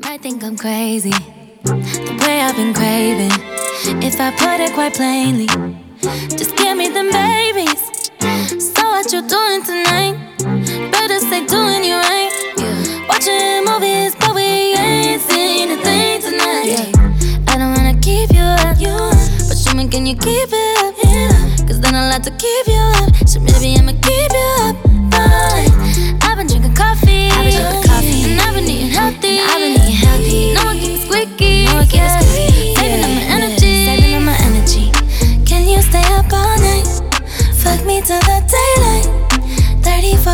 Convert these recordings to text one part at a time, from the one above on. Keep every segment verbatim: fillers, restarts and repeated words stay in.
might think I'm crazy, the way I've been craving. If I put it quite plainly, just give me them babies. So what you doing tonight? Better stay doing you right. Watching movies, but we ain't seen a thing tonight. I don't wanna keep you up, but show me, can you keep it up? Cause then I'll have to keep you up. So maybe I'ma keep you up. Fine. I've been drinking coffee, I've been drinking coffee, and I've been eating healthy. I've been eating healthy. No one keep me squeaky, no one keep me squeaky. Saving up my energy, saving up my energy. Can you stay up all night? Fuck me till the daylight. Thirty for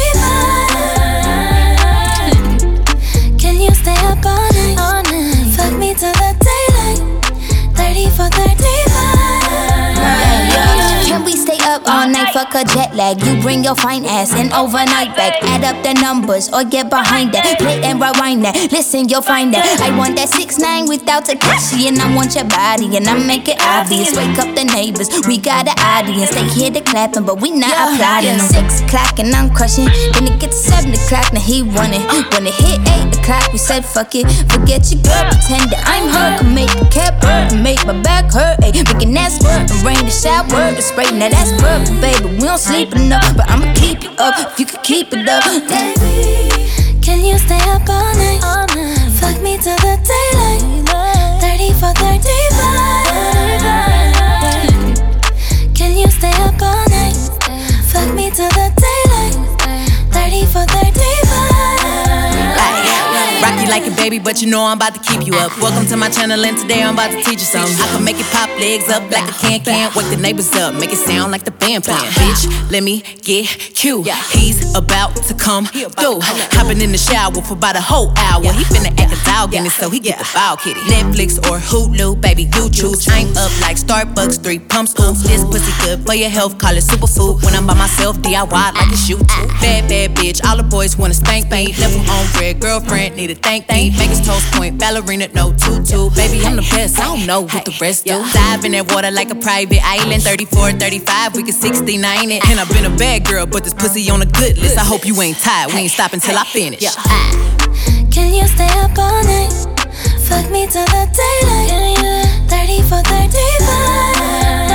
thirty-five. Can you stay up all night? All night. Fuck me till the daylight. Thirty for thirty-five. Can we stay up all night? Fuck a jet lag. You bring your fine ass and overnight back. Add up the numbers or get behind that. Play and rewind that. Listen, you'll find that. I want that six nine without Takashi, and I want your body, and I make it obvious. Wake up the neighbors, we got an audience. They hear the clapping, but we not applauding. Six o'clock and I'm crushing. Then it gets to seven o'clock, now he running. When it hit eight o'clock, we said fuck it. Forget your girl, pretend that I'm her. Can make the cap hurt, can make my back hurt. Ay, making that squirt, and rain the shower, the spray. Now that's perfect, baby. We don't sleep enough, but I'ma keep you up if you can keep it up. Baby, can you stay up all night? All night. Fuck me till the daylight. Thirty for thirty-five. Can you stay up all night? Fuck me till the daylight. Thirty for thirty-five. Rock you like a baby, but you know I'm about to keep you up. Welcome to my channel, and today I'm about to teach you something. I can make it pop legs up like a can-can. Wake the neighbors up, make it sound like the band playing. Bitch, let me get cute. He's about to come through. Hopping in the shower for about a whole hour. He finna act a dog in it, so he get the foul kitty. Netflix or Hulu, baby, you choose. I'm up like Starbucks, three pumps, ooh. This pussy good for your health, call it superfood. When I'm by myself, D I Y like a shoe too. Bad, bad bitch, all the boys wanna spank me. Left him on red, girlfriend, need a thank me. Vegas toast point, ballerina, no tutu. Baby, I'm the best, I don't know what the rest do. Dive in that water like a private island. Thirty-four, thirty-five, we can sixty-nine it. And I've been a bad girl, but this pussy on a good list. I hope you ain't tired, we ain't stopping till I finish. Can you stay up all night? Fuck me till the daylight. Thirty for thirty-five.